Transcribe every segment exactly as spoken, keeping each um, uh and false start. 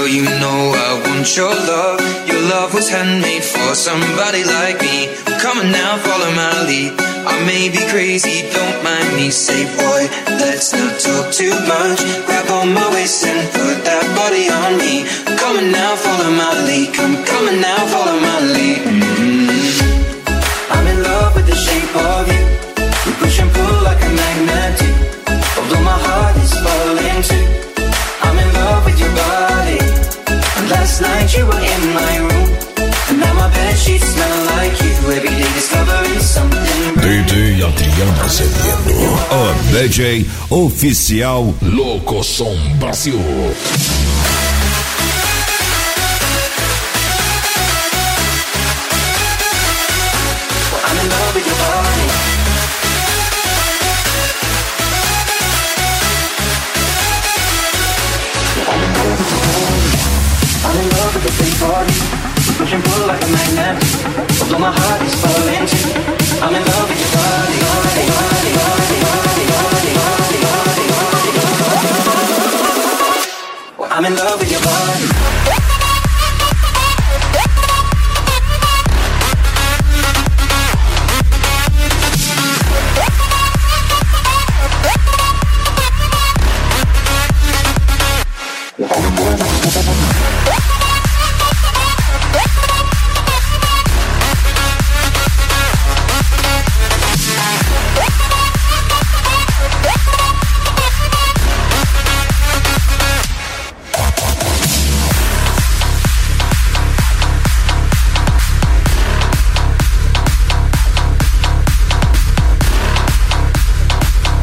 Girl, you know I want your love. Your love was handmade for somebody like me. Come on now, follow my lead. I may be crazy, don't mind me. Say, boy, let's not talk too much. Grab on my waist and put that body on me. Come on now, follow my lead. Come, come on now, follow my lead. Mm-hmm. I'm in love with the shape of you. We push and pull like a magnet do. Although my heart is falling too. I'm in love with your body. And last night you were in my room. And now my bedsheets smell like you. Every day discovering something brand new. D J Adriano Azevedo, o D J oficial Louco Som Brasil. I'm in love with your body. I'm in love with the shape of you. Push and pull like a magnet. Although my heart is falling too. I'm in love with your body, body, body, body, body, body, body, body, body. I'm in love with your body.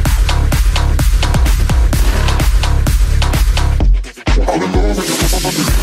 I'm in love with your body.